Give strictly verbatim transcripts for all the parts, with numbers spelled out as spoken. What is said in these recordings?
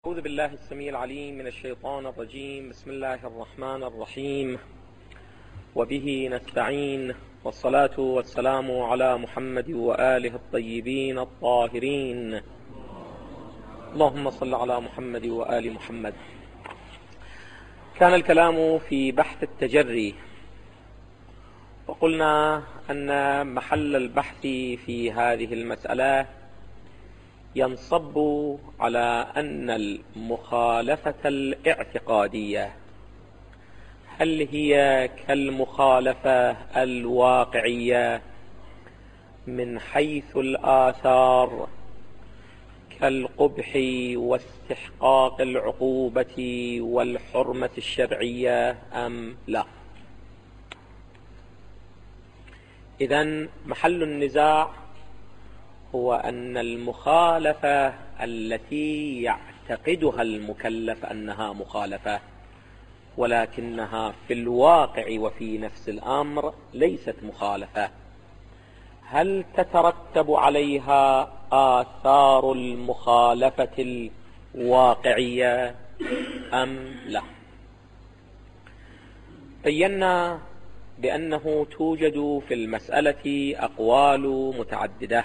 أعوذ بالله السميع العليم من الشيطان الرجيم. بسم الله الرحمن الرحيم، وبه نستعين، والصلاة والسلام على محمد وآله الطيبين الطاهرين. اللهم صل على محمد وآل محمد. كان الكلام في بحث التجري، وقلنا أن محل البحث في هذه المسألة ينصب على أن المخالفة الاعتقادية هل هي كالمخالفة الواقعية من حيث الآثار كالقبح واستحقاق العقوبة والحرمة الشرعية أم لا؟ إذن محل النزاع هو أن المخالفة التي يعتقدها المكلف أنها مخالفة ولكنها في الواقع وفي نفس الأمر ليست مخالفة، هل تترتب عليها آثار المخالفة الواقعية أم لا؟ بينا بأنه توجد في المسألة أقوال متعددة،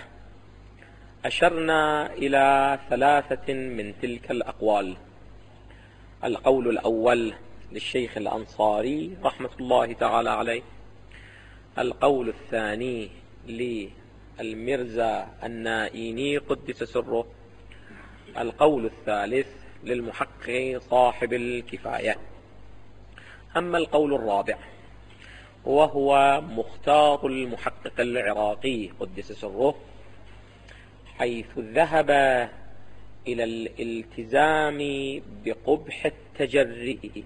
أشرنا إلى ثلاثة من تلك الأقوال. القول الأول للشيخ الأنصاري رحمة الله تعالى عليه، القول الثاني للمرزا النائيني قدس سره، القول الثالث للمحقق صاحب الكفاية. أما القول الرابع وهو مختار المحقق العراقي قدس سره، حيث ذهب إلى الالتزام بقبح التجري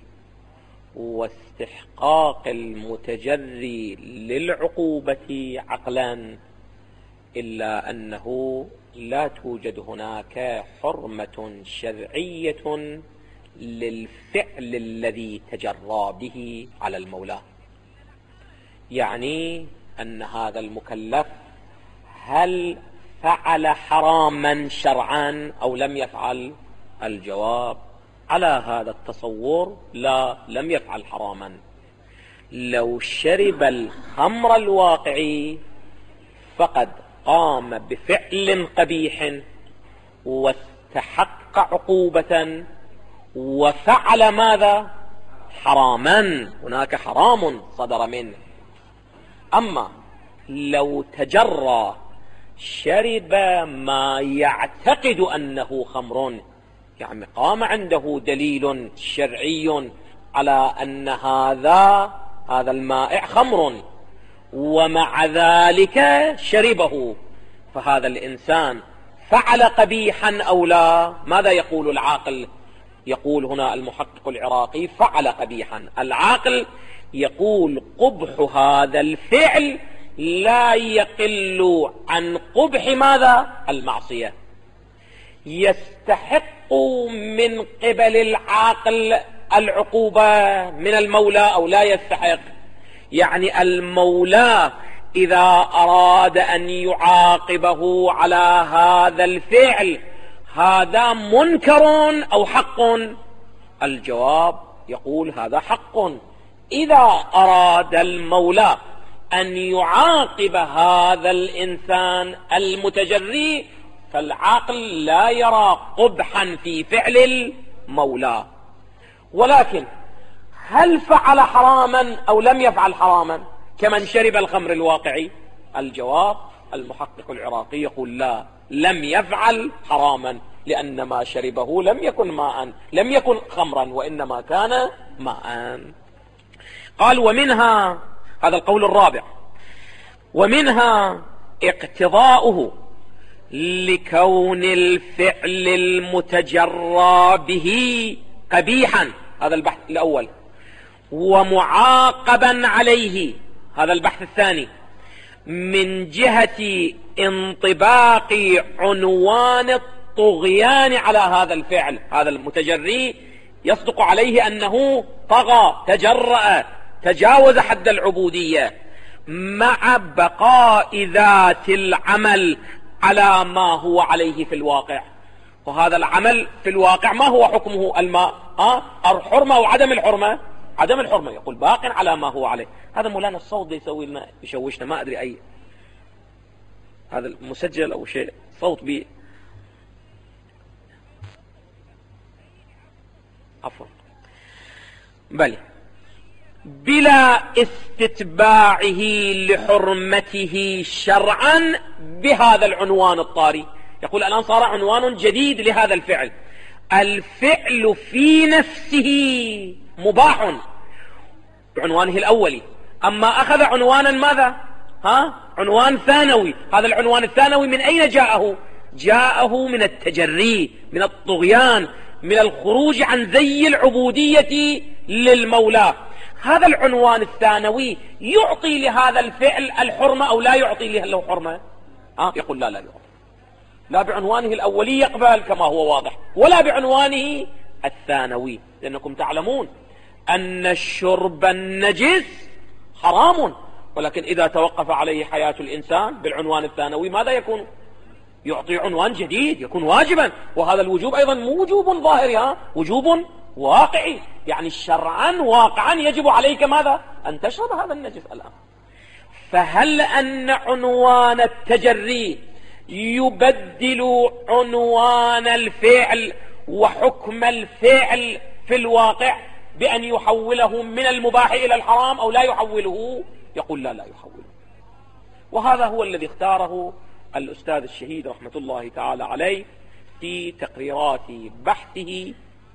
واستحقاق المتجري للعقوبة عقلا، إلا أنه لا توجد هناك حرمة شرعية للفعل الذي تجرى به على المولى. يعني أن هذا المكلف هل فعل حراما شرعا أو لم يفعل؟ الجواب على هذا التصور لا، لم يفعل حراما. لو شرب الخمر الواقعي فقد قام بفعل قبيح واستحق عقوبة وفعل ماذا؟ حراما، هناك حرام صدر منه. أما لو تجرى شرب ما يعتقد أنه خمر، يعني قام عنده دليل شرعي على أن هذا هذا المائع خمر ومع ذلك شربه، فهذا الإنسان فعل قبيحا أو لا؟ ماذا يقول العاقل؟ يقول هنا المحقق العراقي فعل قبيحا. العاقل يقول قبح هذا الفعل لا يقل عن قبح ماذا؟ المعصية. يستحق من قبل العاقل العقوبة من المولى أو لا يستحق؟ يعني المولى إذا أراد أن يعاقبه على هذا الفعل هذا منكر أو حق؟ الجواب يقول هذا حق. إذا أراد المولى أن يعاقب هذا الإنسان المتجري فالعاقل لا يرى قبحا في فعل المولى. ولكن هل فعل حراما أو لم يفعل حراما كمن شرب الخمر الواقعي؟ الجواب المحقق العراقي يقول لا، لم يفعل حراما، لأن ما شربه لم يكن ماء، لم يكن خمرا، وإنما كان ماء. قال ومنها، هذا القول الرابع، ومنها اقتضاؤه لكون الفعل المتجرى به قبيحا، هذا البحث الأول، ومعاقبا عليه، هذا البحث الثاني، من جهة انطباق عنوان الطغيان على هذا الفعل. هذا المتجري يصدق عليه أنه طغى، تجرأ، تجاوز حد العبودية، مع بقاء ذات العمل على ما هو عليه في الواقع. وهذا العمل في الواقع ما هو حكمه الماء؟ ها الحرمة أو عدم الحرمة؟ عدم الحرمة، يقول باق على ما هو عليه. هذا مولانا الصوت ده يسوي لنا يشوشنا، ما أدري أي هذا المسجل أو شيء صوت بي عفوا بل بلا استتباعه لحرمته شرعا بهذا العنوان الطاري. يقول الآن صار عنوان جديد لهذا الفعل. الفعل في نفسه مباح بعنوانه الأولي، أما أخذ عنوانا ماذا؟ ها عنوان ثانوي. هذا العنوان الثانوي من أين جاءه؟ جاءه من التجري، من الطغيان، من الخروج عن زي العبودية للمولى. هذا العنوان الثانوي يعطي لهذا الفعل الحرمة أو لا يعطي له حرمة؟ ها يقول لا لا يعطي، لا بعنوانه الأولي يقبل كما هو واضح، ولا بعنوانه الثانوي، لأنكم تعلمون أن الشرب النجس حرام، ولكن إذا توقف عليه حياة الإنسان بالعنوان الثانوي ماذا يكون؟ يعطي عنوان جديد، يكون واجبا. وهذا الوجوب أيضا مو وجوب ظاهري، ها وجوب واقعي، يعني شرعا واقعا يجب عليك ماذا؟ أن تشرب هذا النجس الآن. فهل أن عنوان التجري يبدل عنوان الفعل وحكم الفعل في الواقع بأن يحوله من المباح إلى الحرام أو لا يحوله؟ يقول لا لا يحوله. وهذا هو الذي اختاره الأستاذ الشهيد رحمة الله تعالى عليه في تقريرات بحثه،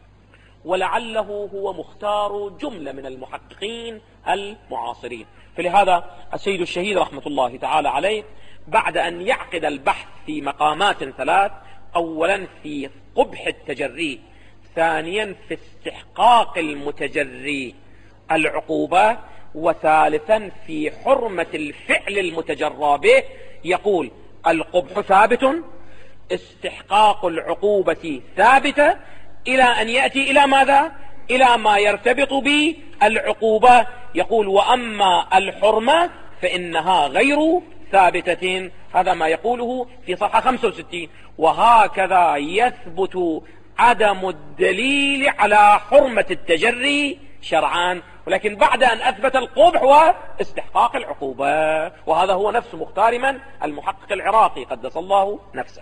ولعله هو مختار جملة من المحققين المعاصرين. فلهذا السيد الشهيد رحمة الله تعالى عليه بعد أن يعقد البحث في مقامات ثلاث، أولا في قبح التجري، ثانيا في استحقاق المتجري العقوبة، وثالثا في حرمة الفعل المتجرى به، يقول القبح ثابت، استحقاق العقوبة ثابتة، إلى أن يأتي إلى ماذا؟ إلى ما يرتبط بالعقوبة. يقول وأما الحرمة فإنها غير ثابتة. هذا ما يقوله في صفحة خمسة وستين. وهكذا يثبت عدم الدليل على حرمة التجري شرعان، ولكن بعد أن أثبت القبح واستحقاق العقوبة. وهذا هو نفس مختار من؟ المحقق العراقي قدس الله نفسه.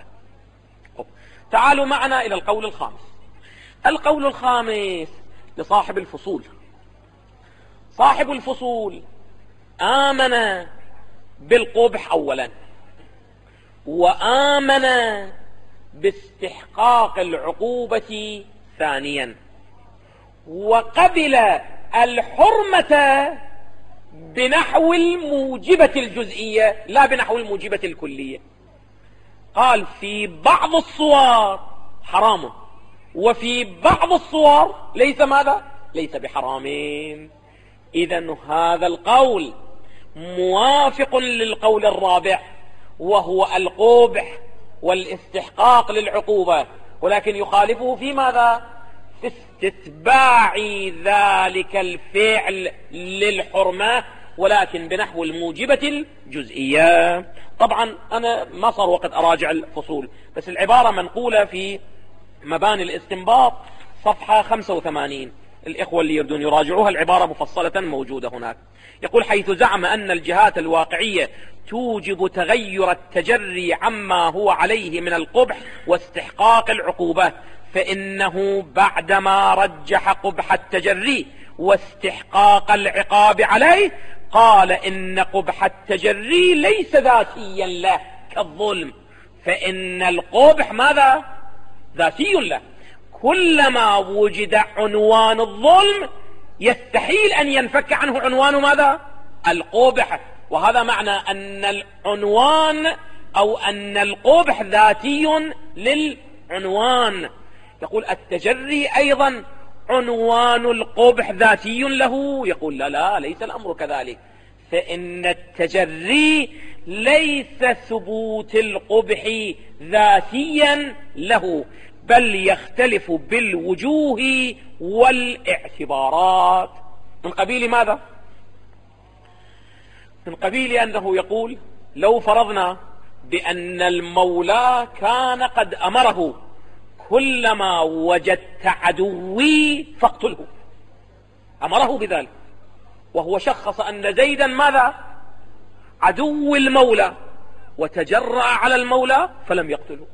تعالوا معنا إلى القول الخامس. القول الخامس لصاحب الفصول. صاحب الفصول آمن بالقبح أولا، وآمن باستحقاق العقوبة ثانيا، وقبل الحرمة بنحو الموجبة الجزئية لا بنحو الموجبة الكلية. قال في بعض الصور حرام، وفي بعض الصور ليس ماذا؟ ليس بحرامين. إذن هذا القول موافق للقول الرابع، وهو القبح والاستحقاق للعقوبة، ولكن يخالفه في ماذا؟ في استتباع ذلك الفعل للحرمة، ولكن بنحو الموجبة الجزئية. طبعا أنا ما صار وقت أراجع الفصول، بس العبارة منقولة في مباني الاستنباط صفحة خمسة وثمانين. الإخوة اللي يردون يراجعوها، العبارة مفصلة موجودة هناك. يقول حيث زعم أن الجهات الواقعية توجب تغير التجري عما هو عليه من القبح واستحقاق العقوبة، فإنه بعدما رجح قبح التجري واستحقاق العقاب عليه قال إن قبح التجري ليس ذاتيا له كالظلم، فإن القبح ماذا؟ ذاتي له. كلما وجد عنوان الظلم يستحيل أن ينفك عنه عنوان ماذا؟ القبح. وهذا معنى أن العنوان أو أن القبح ذاتي للعنوان. يقول التجري أيضا عنوان القبح ذاتي له. يقول لا لا ليس الأمر كذلك، فإن التجري ليس ثبوت القبح ذاتيا له، بل يختلف بالوجوه والاعتبارات. من قبيل ماذا؟ من قبيل أنه يقول لو فرضنا بأن المولى كان قد أمره كلما وجدت عدوي فاقتله، أمره بذلك، وهو شخص أن زيدا ماذا؟ عدو المولى، وتجرأ على المولى فلم يقتله،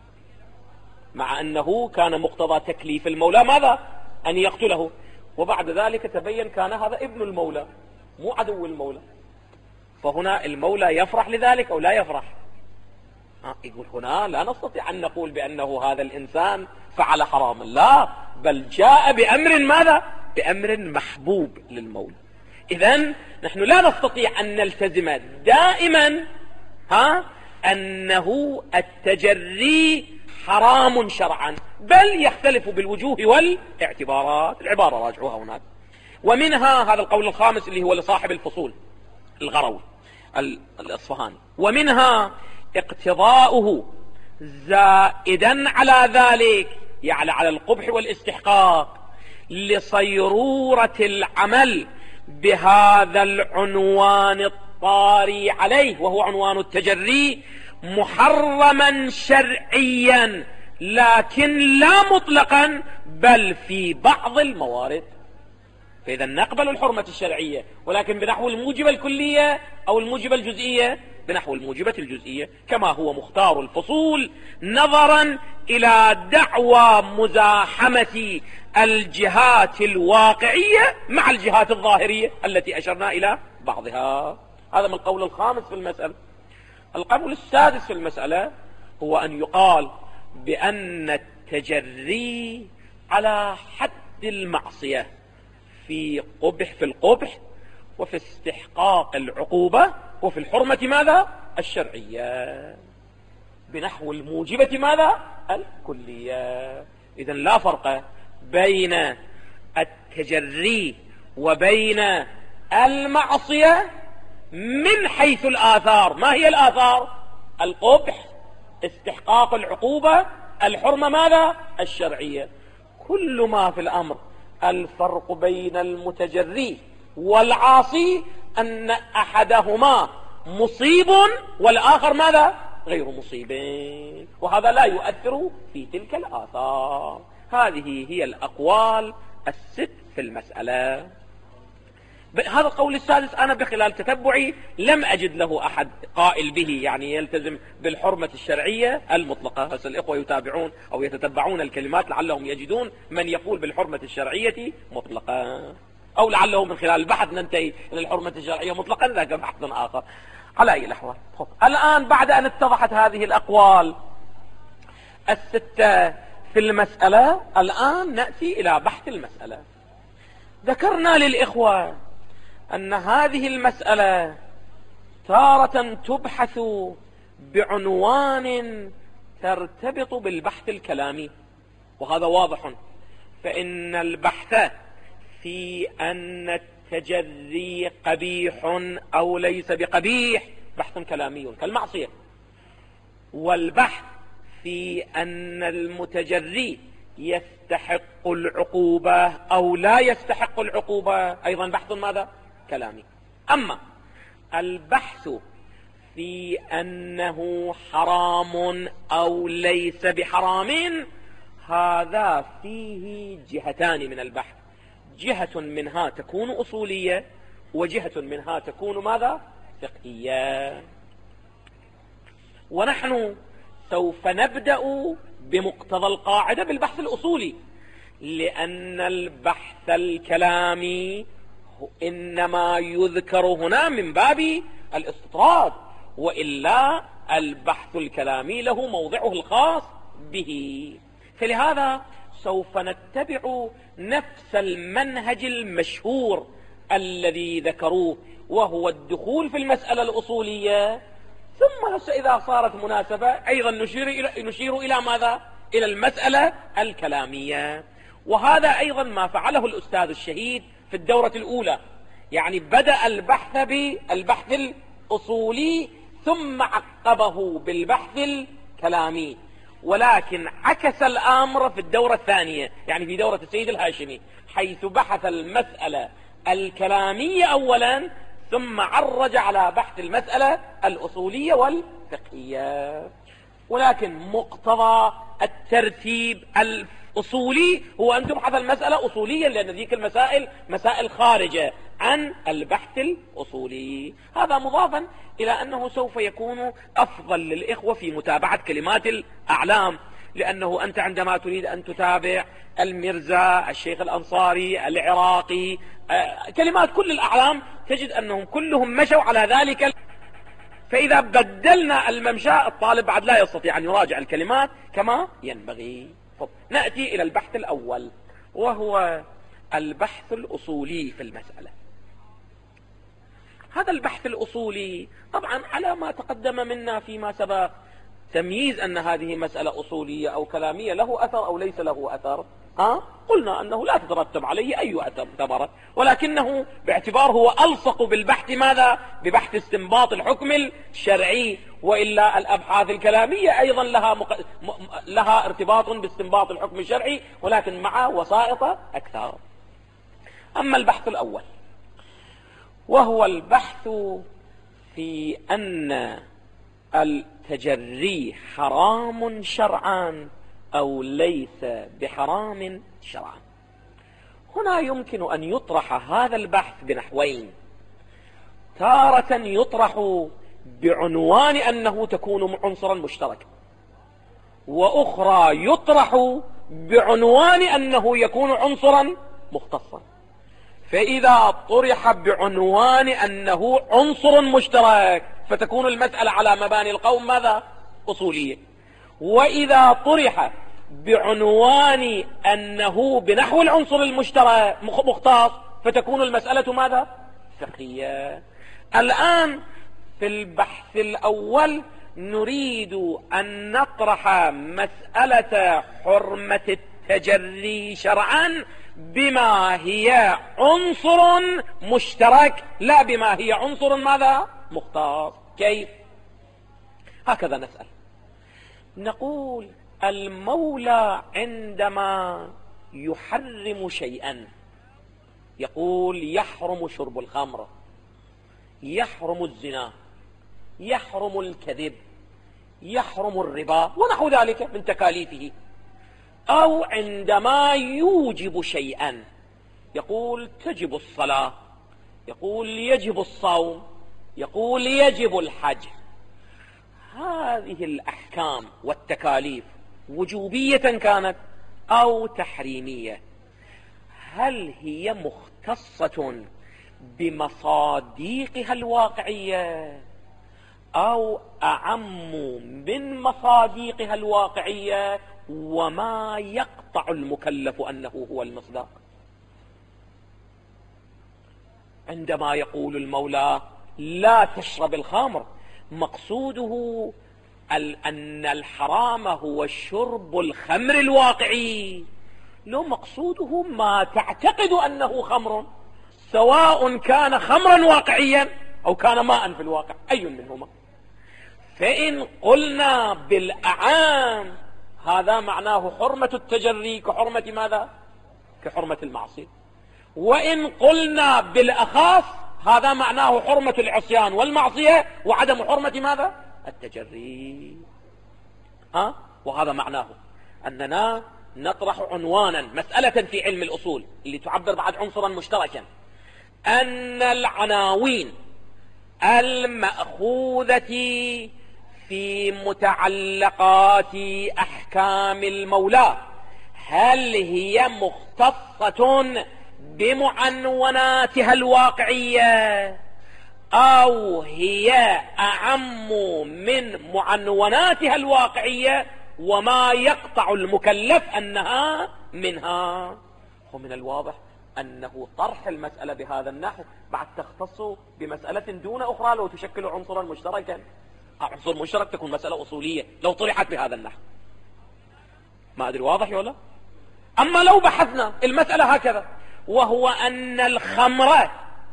مع أنه كان مقتضى تكليف المولى ماذا؟ أن يقتله، وبعد ذلك تبين كان هذا ابن المولى مو عدو المولى. فهنا المولى يفرح لذلك أو لا يفرح؟ يقول هنا لا نستطيع أن نقول بأنه هذا الإنسان فعل حراما، لا، بل جاء بأمر ماذا؟ بأمر محبوب للمولى. إذن نحن لا نستطيع أن نلتزم دائما ها أنه التجري حرام شرعا، بل يختلف بالوجوه والاعتبارات. العبارة راجعوها هناك. ومنها هذا القول الخامس اللي هو لصاحب الفصول الغروي الأصفهاني، ومنها اقتضاؤه زائدا على ذلك، يعني على القبح والاستحقاق، لصيرورة العمل بهذا العنوان الطاري عليه، وهو عنوان التجري، محرما شرعيا، لكن لا مطلقا، بل في بعض الموارد. فإذا نقبل الحرمة الشرعية، ولكن بنحو الموجبة الكلية أو الموجبة الجزئية، بنحو الموجبة الجزئية، كما هو مختار الفصول، نظرا إلى دعوى مزاحمة الجهات الواقعية مع الجهات الظاهرية التي أشرنا إلى بعضها. هذا من القول الخامس في المسألة. القول السادس في المسألة هو أن يقال بأن التجري على حد المعصية في قبح في القبح، وفي استحقاق العقوبة، وفي الحرمة ماذا؟ الشرعية، بنحو الموجبة ماذا؟ الكلية. إذن لا فرق بين التجري وبين المعصية من حيث الآثار. ما هي الآثار؟ القبح، استحقاق العقوبة، الحرمة ماذا؟ الشرعية. كل ما في الأمر الفرق بين المتجري والعاصي أن أحدهما مصيب والآخر ماذا؟ غير مصيب، وهذا لا يؤثر في تلك الآثار. هذه هي الأقوال الست في المسألة. هذا القول السادس أنا بخلال تتبعي لم أجد له أحد قائل به، يعني يلتزم بالحرمة الشرعية المطلقة. بس الإخوة يتابعون أو يتتبعون الكلمات لعلهم يجدون من يقول بالحرمة الشرعية مطلقة، أو لعله من خلال البحث ننتهي إلى الحرمة الشرعية مطلقا، ذاك بحث آخر. على أي الأحوال، الآن بعد أن اتضحت هذه الأقوال الستة في المسألة، الآن نأتي إلى بحث المسألة. ذكرنا للإخوة أن هذه المسألة تارة تبحث بعنوان ترتبط بالبحث الكلامي، وهذا واضح، فإن البحث في أن التجري قبيح أو ليس بقبيح بحث كلامي كالمعصية، والبحث في أن المتجري يستحق العقوبة أو لا يستحق العقوبة أيضا بحث ماذا؟ كلامي. أما البحث في أنه حرام أو ليس بحرام، هذا فيه جهتان من البحث، جهة منها تكون أصولية، وجهة منها تكون ماذا؟ فقهية. ونحن سوف نبدأ بمقتضى القاعدة بالبحث الأصولي، لأن البحث الكلامي إنما يذكر هنا من باب الاستطراد، وإلا البحث الكلامي له موضعه الخاص به. فلهذا سوف نتبع نفس المنهج المشهور الذي ذكروه، وهو الدخول في المسألة الأصولية، ثم إذا صارت مناسبة أيضا نشير إلى, نشير إلى ماذا؟ إلى المسألة الكلامية. وهذا أيضا ما فعله الأستاذ الشهيد في الدورة الأولى، يعني بدأ البحث بالبحث الأصولي ثم عقبه بالبحث الكلامي، ولكن عكس الأمر في الدورة الثانية، يعني في دورة السيد الهاشمي، حيث بحث المسألة الكلامية أولا ثم عرج على بحث المسألة الأصولية والفقهية. ولكن مقتضى الترتيب الأصولي هو أن تبحث المسألة أصوليا، لأن ذيك المسائل مسائل خارجة عن البحث الأصولي. هذا مضافا إلى أنه سوف يكون أفضل للإخوة في متابعة كلمات الأعلام، لأنه أنت عندما تريد أن تتابع المرزا، الشيخ الأنصاري، العراقي، كلمات كل الأعلام، تجد أنهم كلهم مشوا على ذلك. فإذا بدلنا الممشى الطالب بعد لا يستطيع أن يراجع الكلمات كما ينبغي. نأتي إلى البحث الأول، وهو البحث الأصولي في المسألة. هذا البحث الأصولي طبعا على ما تقدم منا فيما سبق، تمييز أن هذه مسألة أصولية أو كلامية له أثر أو ليس له أثر. ها؟ قلنا أنه لا تترتب عليه أي أثر ثمرة، ولكنه باعتبار هو ألصق بالبحث ماذا؟ ببحث استنباط الحكم الشرعي، وإلا الأبحاث الكلامية أيضا لها, مق... م... لها ارتباط باستنباط الحكم الشرعي، ولكن مع وسائط أكثر. أما البحث الأول وهو البحث في أن التجري حرام شرعا أو ليس بحرام شرعا. هنا يمكن أن يطرح هذا البحث بنحوين: تارة يطرح بعنوان أنه تكون عنصرا مشتركا، وأخرى يطرح بعنوان أنه يكون عنصرا مختصا. فإذا طرح بعنوان أنه عنصر مشترك فتكون المسألة على مباني القوم ماذا؟ أصولية. وإذا طرح بعنوان أنه بنحو العنصر المشترك مختص فتكون المسألة ماذا؟ فقهية. الآن في البحث الأول نريد أن نطرح مسألة حرمة التجري شرعا بما هي عنصر مشترك، لا بما هي عنصر ماذا؟ مختص. كيف؟ هكذا نسأل، نقول المولى عندما يحرم شيئا يقول يحرم شرب الخمر، يحرم الزنا، يحرم الكذب، يحرم الربا ونحو ذلك من تكاليفه. أو عندما يوجب شيئا يقول تجب الصلاة، يقول يجب الصوم، يقول يجب الحج. هذه الأحكام والتكاليف وجوبية كانت أو تحريمية، هل هي مختصة بمصاديقها الواقعية أو أعم من مصاديقها الواقعية وما يقطع المكلف أنه هو المصداق؟ عندما يقول المولى لا تشرب الخمر، مقصوده أن الحرام هو شرب الخمر الواقعي، لو مقصوده ما تعتقد أنه خمر، سواء كان خمرا واقعيا أو كان ماء في الواقع، أي منهما. فإن قلنا بالأعام هذا معناه حرمة التجري كحرمة ماذا؟ كحرمة المعصية. وإن قلنا بالأخاص هذا معناه حرمة العصيان والمعصية وعدم حرمة ماذا؟ التجري. ها؟ وهذا معناه أننا نطرح عنوانا مسألة في علم الأصول اللي تعبر بعد عنصرا مشتركا، أن العناوين المأخوذة في متعلقات أحكام المولى هل هي مختصة بمعنوناتها الواقعية أو هي أعم من معنوناتها الواقعية وما يقطع المكلف أنها منها؟ ومن الواضح أنه طرح المسألة بهذا النحو بعد تختص بمسألة دون أخرى لو تشكل عنصرا مشتركا. عنصر مشترك تكون مسألة أصولية لو طرحت بهذا النحو. ما أدري واضح ولا؟ أما لو بحثنا المسألة هكذا، وهو أن الخمر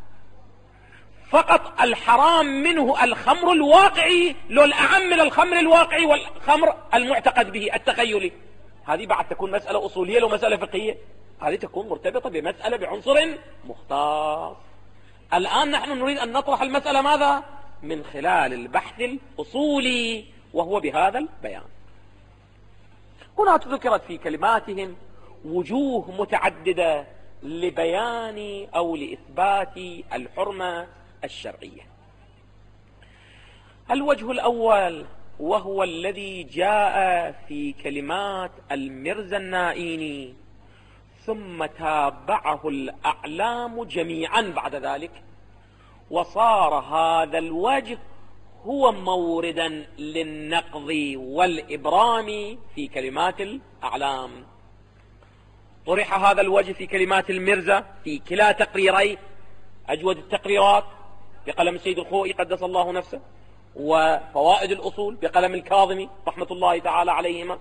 فقط الحرام منه الخمر الواقعي، لو الأعم من الخمر الواقعي والخمر المعتقد به التخيلي، هذه بعد تكون مسألة أصولية لو مسألة فقهية، هذه تكون مرتبطة بمسألة بعنصر مختص. الآن نحن نريد أن نطرح المسألة ماذا؟ من خلال البحث الأصولي، وهو بهذا البيان. هناك ذكرت في كلماتهم وجوه متعددة لبيان أو لإثبات الحرمة الشرعية. الوجه الأول وهو الذي جاء في كلمات الميرزا النائيني، ثم تابعه الأعلام جميعا بعد ذلك، وصار هذا الوجه هو موردا للنقض والإبرام في كلمات الأعلام. طرح هذا الوجه في كلمات الميرزا في كلا تقريري أجود التقريرات بقلم السيد الخوئي قدس الله نفسه، وفوائد الأصول بقلم الكاظمي رحمة الله تعالى عليهما.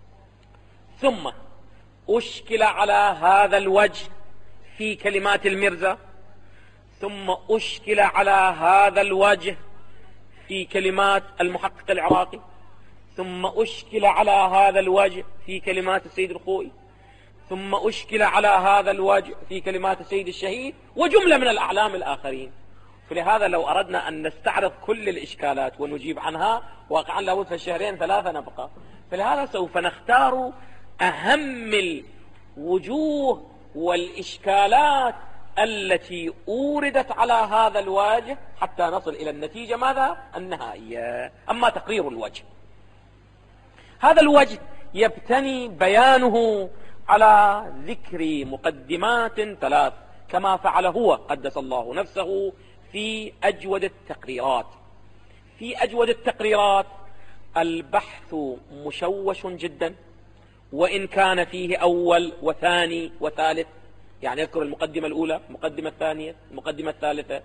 ثم أشكل على هذا الوجه في كلمات الميرزا، ثم أشكل على هذا الوجه في كلمات المحقق العراقي، ثم أشكل على هذا الوجه في كلمات السيد الخوئي، ثم أشكل على هذا الوجه في كلمات السيد الشهيد وجملة من الأعلام الآخرين. فلهذا لو أردنا أن نستعرض كل الإشكالات ونجيب عنها واقعا لابد في الشهرين ثلاثة نبقى. فلهذا سوف نختار أهم الوجوه والإشكالات التي أوردت على هذا الوجه حتى نصل إلى النتيجة ماذا؟ النهائية. أما تقرير الوجه، هذا الوجه يبتني بيانه على ذكر مقدمات ثلاث كما فعل هو قدس الله نفسه في أجود التقريرات. في أجود التقريرات البحث مشوش جدا، وإن كان فيه أول وثاني وثالث، يعني يذكر المقدمة الأولى، المقدمة الثانية، المقدمة الثالثة،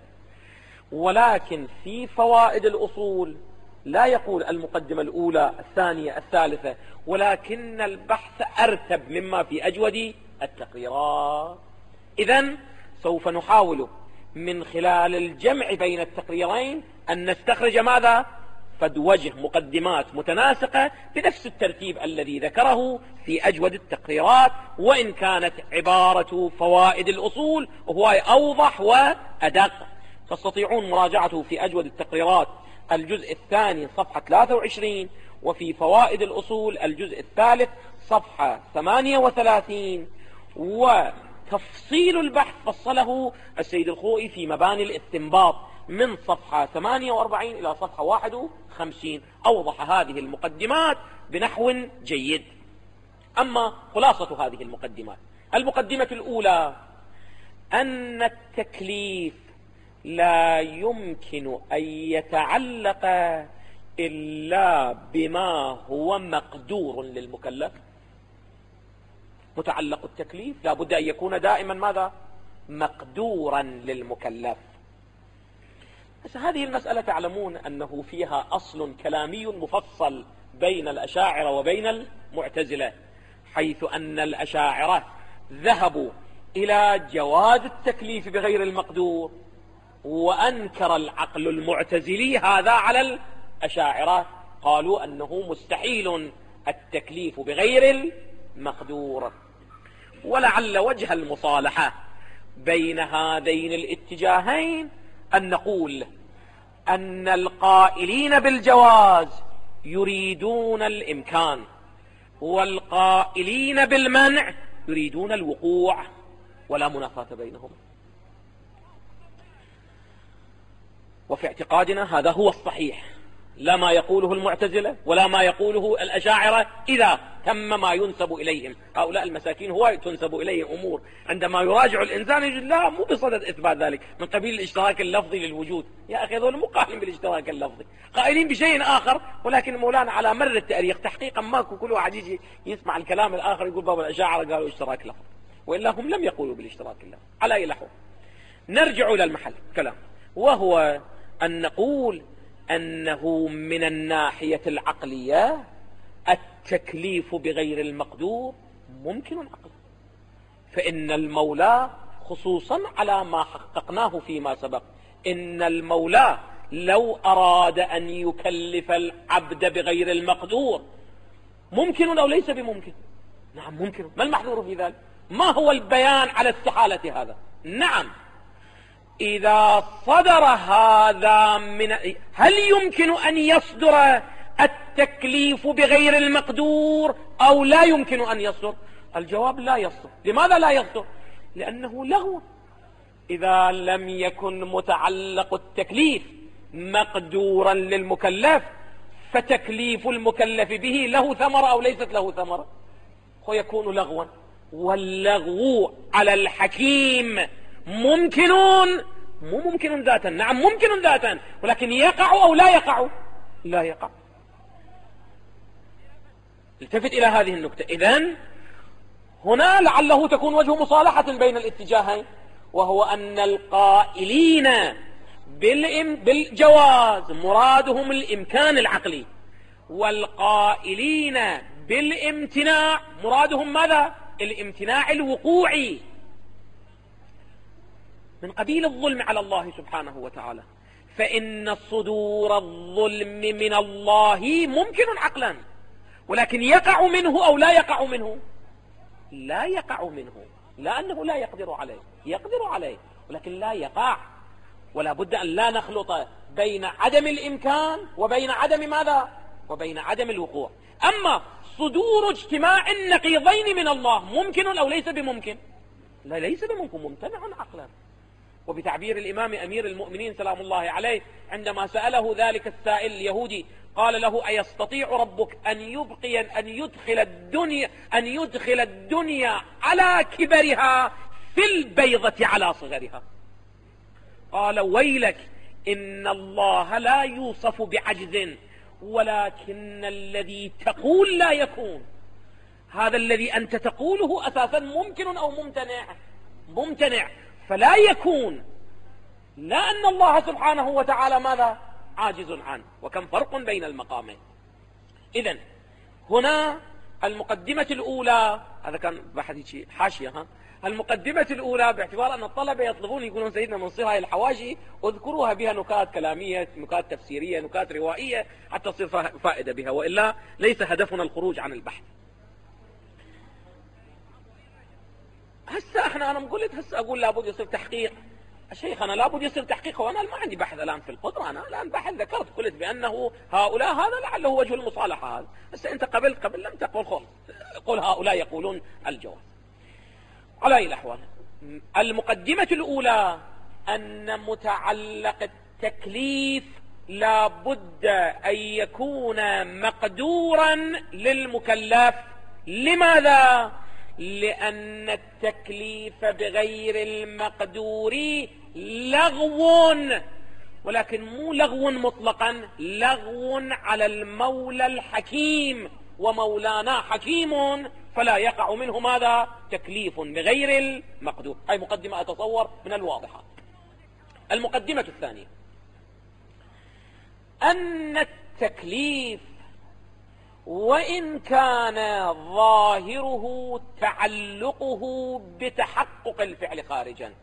ولكن في فوائد الأصول لا يقول المقدمة الأولى الثانية الثالثة، ولكن البحث أرتب مما في أجود التقريرات. إذن سوف نحاول من خلال الجمع بين التقريرين أن نستخرج ماذا؟ فد وجه مقدمات متناسقة بنفس الترتيب الذي ذكره في أجود التقريرات، وإن كانت عبارة فوائد الأصول وهو أوضح وأدق. تستطيعون مراجعته في أجود التقريرات الجزء الثاني صفحة ثلاثة وعشرين، وفي فوائد الأصول الجزء الثالث صفحة ثمانية وثلاثين. وتفصيل البحث فصله السيد الخوئي في مباني الاستنباط من صفحة ثمانية وأربعين إلى صفحة واحد وخمسين، أوضح هذه المقدمات بنحو جيد. أما خلاصة هذه المقدمات، المقدمة الأولى أن التكليف لا يمكن أن يتعلق إلا بما هو مقدور للمكلف. متعلق التكليف لا بد أن يكون دائما ماذا؟ مقدورا للمكلف. بس هذه المسألة تعلمون أنه فيها أصل كلامي مفصل بين الأشاعرة وبين المعتزلة، حيث أن الأشاعرة ذهبوا إلى جواز التكليف بغير المقدور، وأنكر العقل المعتزلي هذا على الأشاعرة، قالوا أنه مستحيل التكليف بغير المقدور. ولعل وجه المصالحة بين هذين الاتجاهين أن نقول أن القائلين بالجواز يريدون الإمكان، والقائلين بالمنع يريدون الوقوع، ولا منافاة بينهم. وفي اعتقادنا هذا هو الصحيح، لا ما يقوله المعتزلة ولا ما يقوله الأشاعرة إذا تم ما ينسب إليهم. هؤلاء المساكين هو تنسب إليهم أمور عندما يراجع الإنسان يجد لا مو بصدد إثبات ذلك، من قبيل الاشتراك اللفظي للوجود. يا أخي هذول مو قائلين بالاشتراك اللفظي، قائلين بشيء آخر، ولكن مولانا على مر التاريخ تحقيقا ماكو كل واحد يجي يسمع الكلام الآخر يقول بابا الأشاعرة قالوا اشتراك لفظي، وإلا هم لم يقولوا بالاشتراك اللفظي. على أي لحظة نرجع إلى المحل كلام، وهو أن نقول أنه من الناحية العقلية التكليف بغير المقدور ممكن عقلا، فإن المولى خصوصا على ما حققناه فيما سبق، إن المولى لو أراد أن يكلف العبد بغير المقدور ممكن أو ليس بممكن؟ نعم ممكن. ما المحظور في ذلك؟ ما هو البيان على استحالة هذا؟ نعم إذا صدر هذا من، هل يمكن أن يصدر التكليف بغير المقدور أو لا يمكن أن يصدر؟ الجواب لا يصدر. لماذا لا يصدر؟ لأنه لغو. إذا لم يكن متعلق التكليف مقدورا للمكلف فتكليف المكلف به له ثمرة أو ليست له ثمرة؟ ويكون لغوا. واللغو على الحكيم ممكن، مو ممكن ذاتا، نعم ممكن ذاتا، ولكن يقع أو لا يقع؟ لا يقع. التفت إلى هذه النكتة. إذن هنا لعله تكون وجه مصالحة بين الاتجاهين، وهو أن القائلين بالجواز مرادهم الإمكان العقلي، والقائلين بالامتناع مرادهم ماذا؟ الامتناع الوقوعي، من قبيل الظلم على الله سبحانه وتعالى. فإن صدور الظلم من الله ممكن عقلا، ولكن يقع منه أو لا يقع منه؟ لا يقع منه، لأنه لا يقدر عليه. يقدر عليه ولكن لا يقع. ولا بد أن لا نخلط بين عدم الإمكان وبين عدم ماذا؟ وبين عدم الوقوع. أما صدور اجتماع النقيضين من الله ممكن أو ليس بممكن؟ لا، ليس بممكن، ممتنع عقلا. وبتعبير الإمام أمير المؤمنين سلام الله عليه عندما سأله ذلك السائل اليهودي قال له: أيستطيع ربك أن يبقي أن يدخل الدنيا أن يدخل الدنيا على كبرها في البيضة على صغرها؟ قال: ويلك، إن الله لا يوصف بعجز، ولكن الذي تقول لا يكون. هذا الذي أنت تقوله أساسا ممكن أو ممتنع؟ ممتنع، فلا يكون. لا أن الله سبحانه وتعالى ماذا؟ عاجز عنه. وكم فرق بين المقامين. إذن هنا المقدمة الأولى، هذا كان بحث حاشية، ها المقدمة الأولى باعتبار أن الطلبة يطلبون يقولون سيدنا منصر هاي الحواشي اذكروها بها نكات كلامية، نكات تفسيرية، نكات روائية، حتى تصير فائدة بها، وإلا ليس هدفنا الخروج عن البحث. هسه احنا انا قلت هسه اقول لابد يصير تحقيق. الشيخ انا لابد يصير تحقيق، وانا ما عندي بحث الان في القدرة، انا الان بحث ذكرت قلت بانه هؤلاء، هذا لعله وجه المصالحة هذا. بس انت قبلت قبل لم تقل خلص، قل هؤلاء يقولون الجواز. على اي الاحوال، المقدمة الاولى ان متعلق التكليف لابد ان يكون مقدورا للمكلف. لماذا؟ لأن التكليف بغير المقدور لغو، ولكن مو لغو مطلقا، لغو على المولى الحكيم، ومولانا حكيم، فلا يقع منه ماذا؟ تكليف بغير المقدور. هاي مقدمة أتصور من الواضحة. المقدمة الثانية أن التكليف وإن كان ظاهره تعلقه بتحقق الفعل خارجا.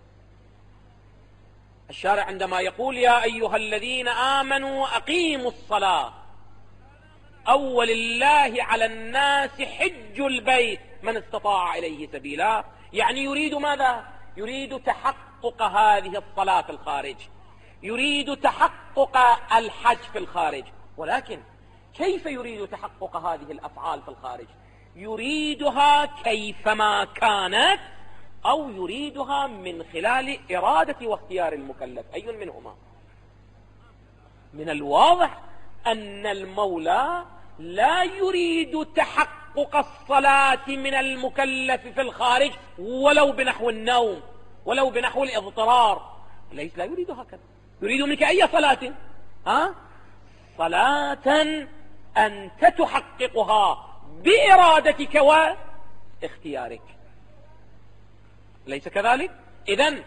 الشارع عندما يقول: يا أيها الذين آمنوا أقيموا الصلاة، أو ولله على الناس حج البيت من استطاع إليه سبيلا، يعني يريد ماذا؟ يريد تحقق هذه الصلاة في الخارج، يريد تحقق الحج في الخارج. ولكن كيف يريد تحقق هذه الأفعال في الخارج؟ يريدها كيفما كانت، أو يريدها من خلال إرادة واختيار المكلف؟ أي منهما؟ من الواضح أن المولى لا يريد تحقق الصلاة من المكلف في الخارج ولو بنحو النوم، ولو بنحو الاضطرار. ليس لا يريد هكذا. يريد منك أي صلاة؟ ها؟ صلاة أنت تحققها بإرادتك واختيارك. ليس كذلك؟ إذن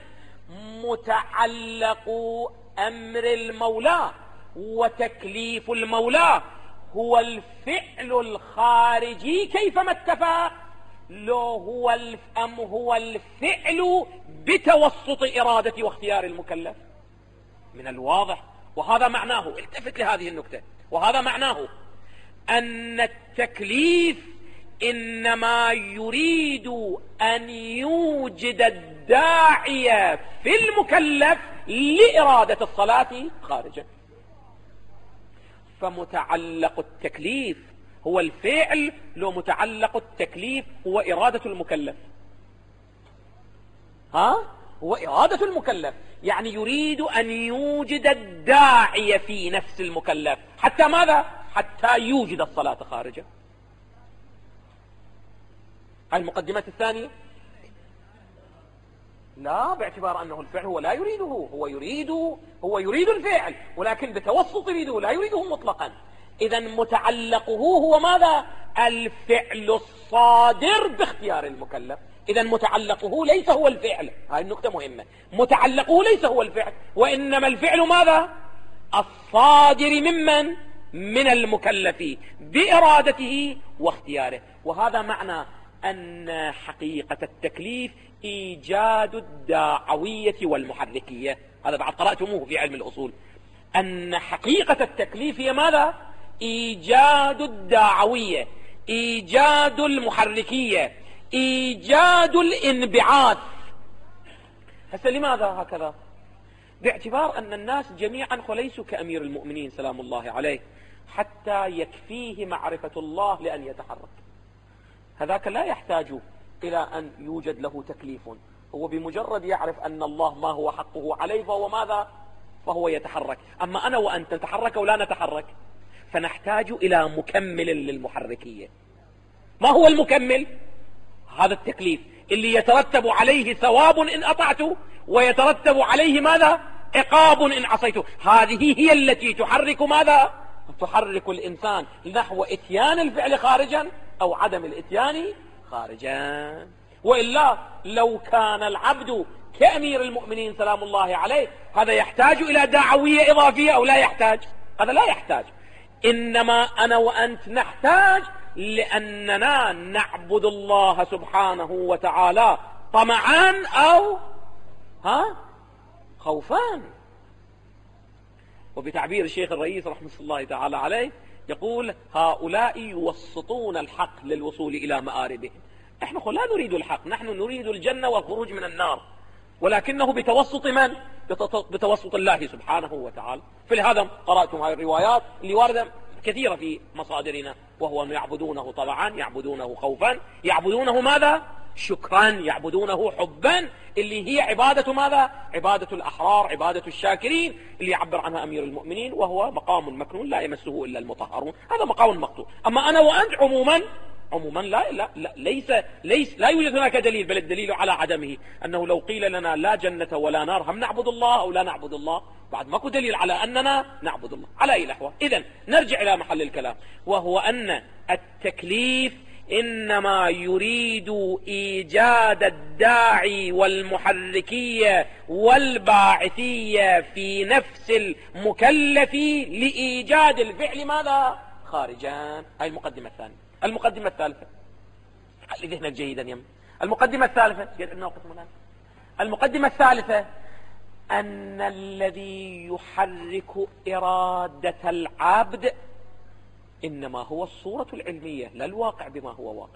متعلق أمر المولى وتكليف المولى هو الفعل الخارجي كيفما اتفق، لو هو أم هو الفعل بتوسط إرادة واختيار المكلف. من الواضح، وهذا معناه، التفت لهذه النكتة، وهذا معناه أن التكليف إنما يريد أن يوجد الداعي في المكلف لإرادة الصلاة خارجا. فمتعلق التكليف هو الفعل، لو متعلق التكليف هو إرادة المكلف. ها؟ هو إرادة المكلف، يعني يريد أن يوجد الداعي في نفس المكلف حتى ماذا؟ حتى يوجد الصلاة خارجه. المقدمة الثانية لا، باعتبار أنه الفعل هو لا يريده، هو يريد هو يريد الفعل ولكن بتوسط يريده، لا يريده مطلقا. إذا متعلقه هو ماذا؟ الفعل الصادر باختيار المكلف. إذا متعلقه ليس هو الفعل، هذه النقطة مهمة. متعلقه ليس هو الفعل، وإنما الفعل ماذا؟ الصادر ممن؟ من المكلف بإرادته واختياره. وهذا معنى أن حقيقة التكليف إيجاد الداعوية والمحركية. هذا بعد قرأتموه في علم الأصول، أن حقيقة التكليف هي ماذا؟ إيجاد الداعوية، إيجاد المحركية، إيجاد الانبعاث. هسه لماذا هكذا؟ باعتبار أن الناس جميعا ليسوا كأمير المؤمنين سلام الله عليه حتى يكفيه معرفة الله لأن يتحرك. هذاك لا يحتاج إلى أن يوجد له تكليف، هو بمجرد يعرف أن الله ما هو حقه عليه فهو ماذا؟ فهو يتحرك. أما أنا وأنت نتحرك ولا نتحرك، فنحتاج إلى مكمل للمحركية. ما هو المكمل؟ هذا التكليف اللي يترتب عليه ثواب إن أطعته ويترتب عليه ماذا؟ عقاب إن عصيته. هذه هي التي تحرك ماذا؟ تحرك الإنسان نحو إتيان الفعل خارجا أو عدم الإتيان خارجا. وإلا لو كان العبد كأمير المؤمنين سلام الله عليه، هذا يحتاج إلى دعوية إضافية أو لا يحتاج؟ هذا لا يحتاج. إنما أنا وأنت نحتاج، لأننا نعبد الله سبحانه وتعالى طمعا أو ها خوفا. وبتعبير الشيخ الرئيس رحمة الله تعالى عليه يقول: هؤلاء يوسطون الحق للوصول إلى مآربهم. نحن لا نريد الحق، نحن نريد الجنة والخروج من النار، ولكنه بتوسط من؟ بتوسط الله سبحانه وتعالى. فلهذا قرأتم هذه الروايات اللي واردة كثيرة في مصادرنا، وهو أن يعبدونه طبعا، يعبدونه خوفا، يعبدونه ماذا؟ شكرا، يعبدونه حبا، اللي هي عبادة ماذا؟ عبادة الأحرار، عبادة الشاكرين، اللي يعبر عنها أمير المؤمنين، وهو مقام مكنون لا يمسه إلا المطهرون. هذا مقام مقطوع. أما أنا وأنت عموما عموما لا, لا, لا ليس ليس لا يوجد هناك دليل، بل الدليل على عدمه. أنه لو قيل لنا لا جنة ولا نار، هم نعبد الله أو لا نعبد الله؟ بعد ماكو دليل على أننا نعبد الله على أي الأحوال. إذن نرجع إلى محل الكلام، وهو أن التكليف إنما يريد إيجاد الداعي والمحركية والباعثية في نفس المكلف لإيجاد الفعل ماذا؟ خارجان. هاي المقدمة الثانية. المقدمة الثالثة حل ذهنك جيدا يم. المقدمة الثالثة المقدمة الثالثة أن الذي يحرك إرادة العبد إنما هو الصورة العلمية، لا الواقع بما هو واقع.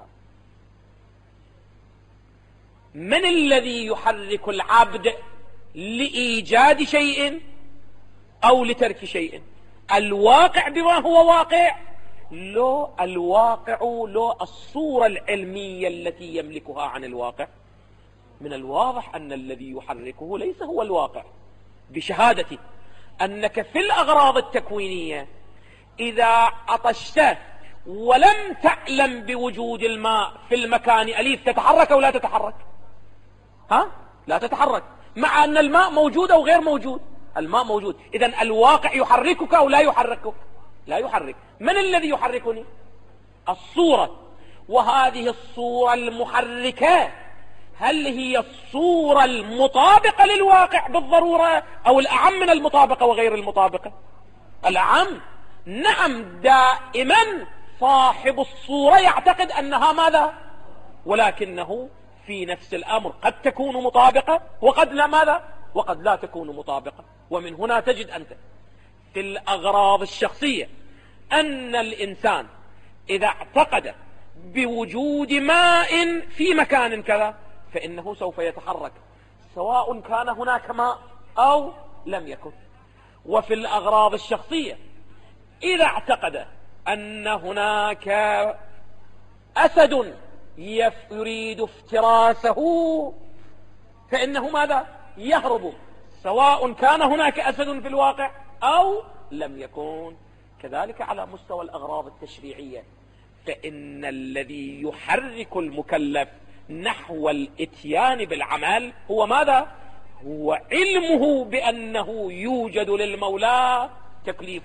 من الذي يحرك العبد لإيجاد شيء أو لترك شيء؟ الواقع بما هو واقع، لو الواقع لو الصورة العلمية التي يملكها عن الواقع؟ من الواضح أن الذي يحركه ليس هو الواقع. بشهادتي أنك في الأغراض التكوينية إذا عطشت ولم تعلم بوجود الماء في المكان أليف، تتحرك أو لا تتحرك؟ ها؟ لا تتحرك، مع أن الماء موجود أو غير موجود؟ الماء موجود. إذن الواقع يحركك أو لا يحركك؟ لا يحرك. من الذي يحركني؟ الصورة. وهذه الصورة المحركة هل هي الصورة المطابقة للواقع بالضرورة أو الأعم من المطابقة وغير المطابقة؟ الأعم. نعم، دائما صاحب الصورة يعتقد أنها ماذا؟ ولكنه في نفس الأمر قد تكون مطابقة وقد لا ماذا؟ وقد لا تكون مطابقة. ومن هنا تجد أنت في الأغراض الشخصية أن الإنسان إذا اعتقد بوجود ماء في مكان كذا فإنه سوف يتحرك سواء كان هناك ماء أو لم يكن. وفي الأغراض الشخصية إذا اعتقد أن هناك أسد يريد افتراسه فإنه ماذا؟ يهرب، سواء كان هناك أسد في الواقع أو لم يكن. كذلك على مستوى الأغراض التشريعية، فإن الذي يحرك المكلف نحو الإتيان بالعمل هو ماذا؟ هو علمه بأنه يوجد للمولى تكليف،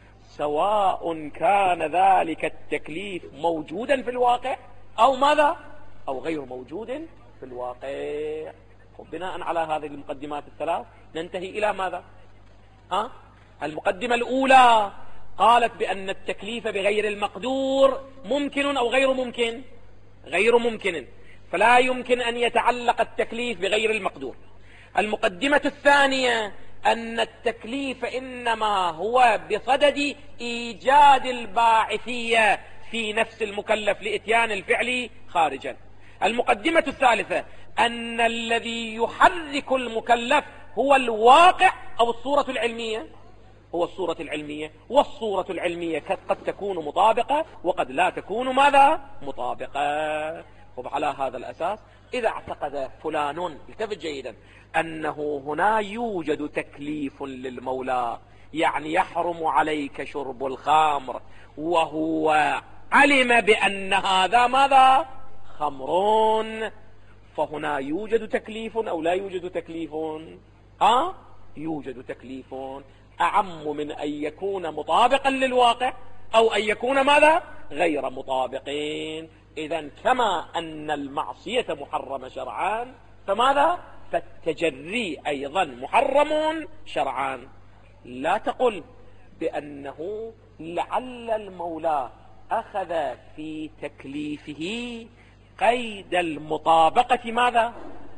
سواء كان ذلك التكليف موجودا في الواقع أو ماذا؟ أو غير موجود في الواقع. وبناء على هذه المقدمات الثلاث ننتهي إلى ماذا؟ أه؟ المقدمة الأولى قالت بأن التكليف بغير المقدور ممكن أو غير ممكن؟ غير ممكن، فلا يمكن أن يتعلق التكليف بغير المقدور. المقدمة الثانية أن التكليف إنما هو بصدد إيجاد الباعثية في نفس المكلف لإتيان الفعل خارجا. المقدمة الثالثة أن الذي يحرك المكلف هو الواقع أو الصورة العلمية، هو الصورة العلمية، والصورة العلمية قد تكون مطابقة وقد لا تكون ماذا؟ مطابقة. وعلى هذا الأساس إذا اعتقد فلان، التفت جيدا، أنه هنا يوجد تكليف للمولى، يعني يحرم عليك شرب الخمر، وهو علم بأن هذا ماذا؟ خمر، فهنا يوجد تكليف أو لا يوجد تكليف؟ أه؟ يوجد تكليف أعم من أن يكون مطابقا للواقع أو أن يكون ماذا؟ غير مطابقين. إذن كما أن المعصية محرمة شرعان، فماذا؟ فالتجري أيضا محرم شرعان. لا تقل بأنه لعل المولى أخذ في تكليفه قيد المطابقة ماذا؟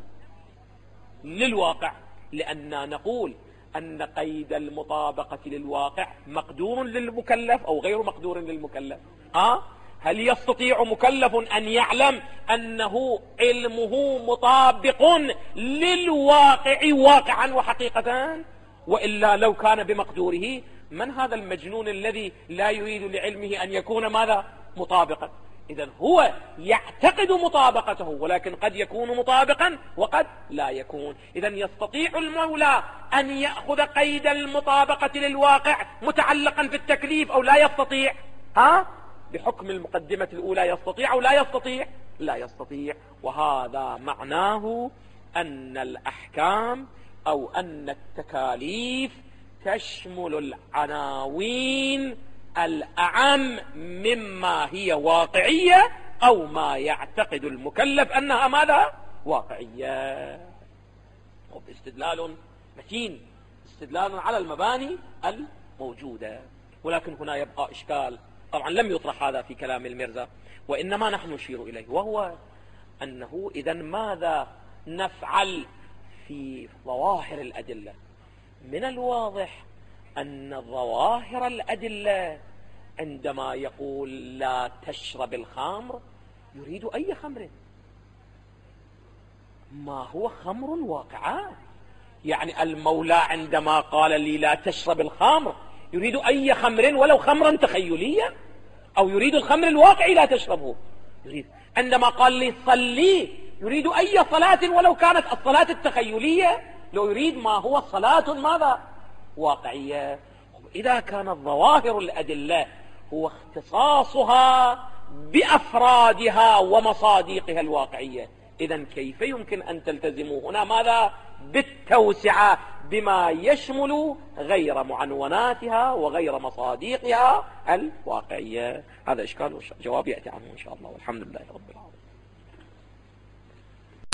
للواقع، لأننا نقول أن قيد المطابقة للواقع مقدور للمكلف أو غير مقدور للمكلف. أه؟ هل يستطيع مكلف أن يعلم أنه علمه مطابق للواقع واقعا وحقيقة؟ وإلا لو كان بمقدوره، من هذا المجنون الذي لا يريد لعلمه أن يكون ماذا؟ مطابقا. إذن هو يعتقد مطابقته، ولكن قد يكون مطابقا وقد لا يكون. إذن يستطيع المولى أن يأخذ قيد المطابقة للواقع متعلقا في التكليف أو لا يستطيع؟ ها؟ بحكم المقدمة الأولى يستطيع أو لا يستطيع؟ لا يستطيع. وهذا معناه أن الأحكام أو أن التكاليف تشمل العناوين الأعم مما هي واقعية أو ما يعتقد المكلف أنها ماذا؟ واقعية. وباستدلال متين، استدلال على المباني الموجودة. ولكن هنا يبقى إشكال، طبعا لم يطرح هذا في كلام الميرزا، وإنما نحن نشير إليه، وهو أنه إذا ماذا نفعل في ظواهر الأدلة؟ من الواضح أن ظواهر الأدلة عندما يقول لا تشرب الخمر يريد أي خمر، ما هو خمر واقعا. يعني المولى عندما قال لي لا تشرب الخمر يريد أي خمر ولو خمرا تخيليا، أو يريد الخمر الواقعي لا تشربه. يريد عندما قال لي صلي يريد أي صلاة ولو كانت الصلاة التخيلية، لو يريد ما هو صلاة ماذا؟ واقعية. إذا كانت ظواهر الأدلة هو اختصاصها بأفرادها ومصادقها الواقعية، إذن كيف يمكن أن تلتزموا هنا ماذا؟ بالتوسعة بما يشمل غير معنوناتها وغير مصادقها الواقعية. هذا إشكال، والجواب يأتي عنه إن شاء الله، والحمد لله رب العالمين.